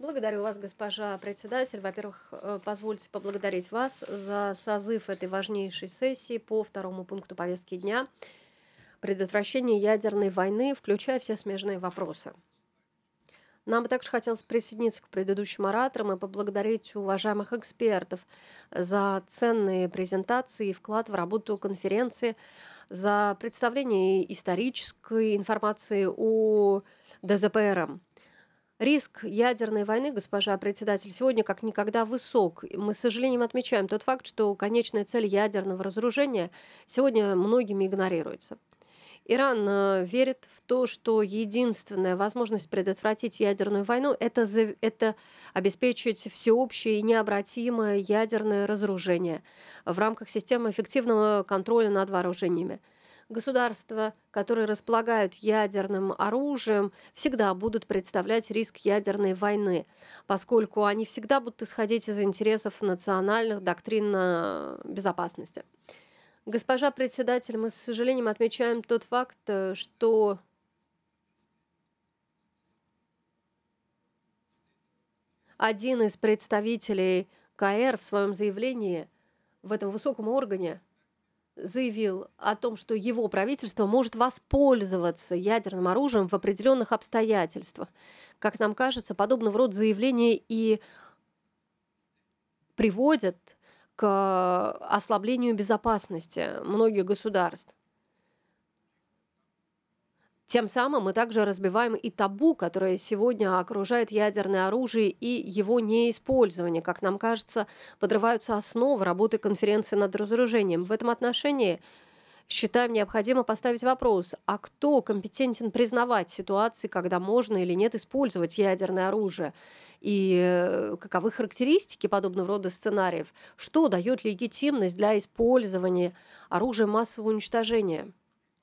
Благодарю вас, госпожа председатель. Во-первых, позвольте поблагодарить вас за созыв этой важнейшей сессии по второму пункту повестки дня предотвращение ядерной войны, включая все смежные вопросы. Нам бы также хотелось присоединиться к предыдущим ораторам и поблагодарить уважаемых экспертов за ценные презентации и вклад в работу конференции, за представление исторической информации о ДЗПР. Риск ядерной войны, госпожа председатель, сегодня как никогда высок. И мы с сожалением отмечаем тот факт, что конечная цель ядерного разоружения сегодня многими игнорируется. Иран верит в то, что единственная возможность предотвратить ядерную войну – это обеспечить всеобщее и необратимое ядерное разоружение в рамках системы эффективного контроля над вооружениями. Государства, которые располагают ядерным оружием, всегда будут представлять риск ядерной войны, поскольку они всегда будут исходить из интересов национальных доктрин безопасности. Госпожа председатель, мы с сожалением отмечаем тот факт, что один из представителей КР в своем заявлении в этом высоком органе заявил о том, что его правительство может воспользоваться ядерным оружием в определенных обстоятельствах. Как нам кажется, подобного рода заявления и приводят к ослаблению безопасности многих государств. Тем самым мы также разбиваем и табу, которое сегодня окружает ядерное оружие и его неиспользование. Как нам кажется, подрываются основы работы конференции над разоружением. В этом отношении считаем необходимо поставить вопрос, а кто компетентен признавать ситуации, когда можно или нет использовать ядерное оружие? И каковы характеристики подобного рода сценариев? Что дает легитимность для использования оружия массового уничтожения?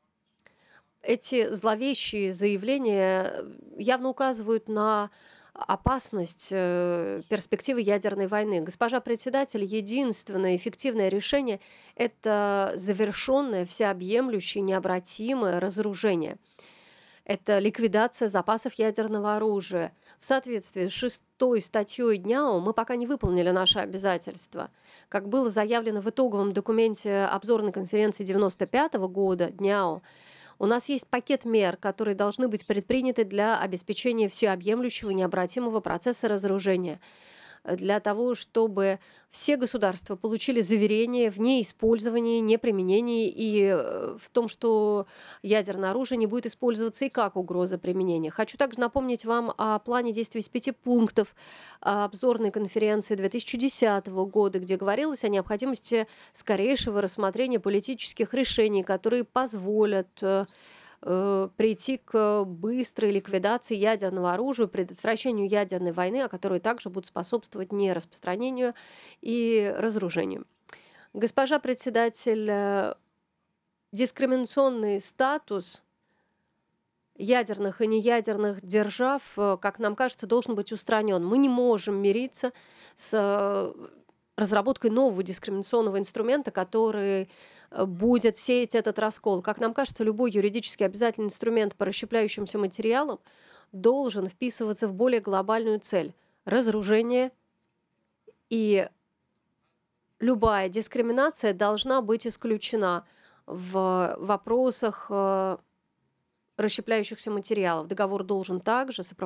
Эти зловещие заявления явно указывают на опасность перспективы ядерной войны. Госпожа председатель, единственное эффективное решение – это завершенное, всеобъемлющее, необратимое разоружение. Это ликвидация запасов ядерного оружия. В соответствии с шестой статьей ДНЯО мы пока не выполнили наши обязательства. Как было заявлено в итоговом документе обзорной конференции 1995 года ДНЯО, у нас есть пакет мер, которые должны быть предприняты для обеспечения всеобъемлющего необратимого процесса разоружения, для того, чтобы все государства получили заверение в неиспользовании, неприменении и в том, что ядерное оружие не будет использоваться и как угроза применения. Хочу также напомнить вам о плане действий из 5 пунктов обзорной конференции 2010 года, где говорилось о необходимости скорейшего рассмотрения политических решений, которые позволят прийти к быстрой ликвидации ядерного оружия, предотвращению ядерной войны, а которые также будут способствовать нераспространению и разоружению. Госпожа председатель, дискриминационный статус ядерных и неядерных держав, как нам кажется, должен быть устранен. Мы не можем мириться с разработкой нового дискриминационного инструмента, который будет сеять этот раскол. Как нам кажется, любой юридически обязательный инструмент по расщепляющимся материалам должен вписываться в более глобальную цель – разоружение, и любая дискриминация должна быть исключена в вопросах расщепляющихся материалов. Договор должен также сопровождаться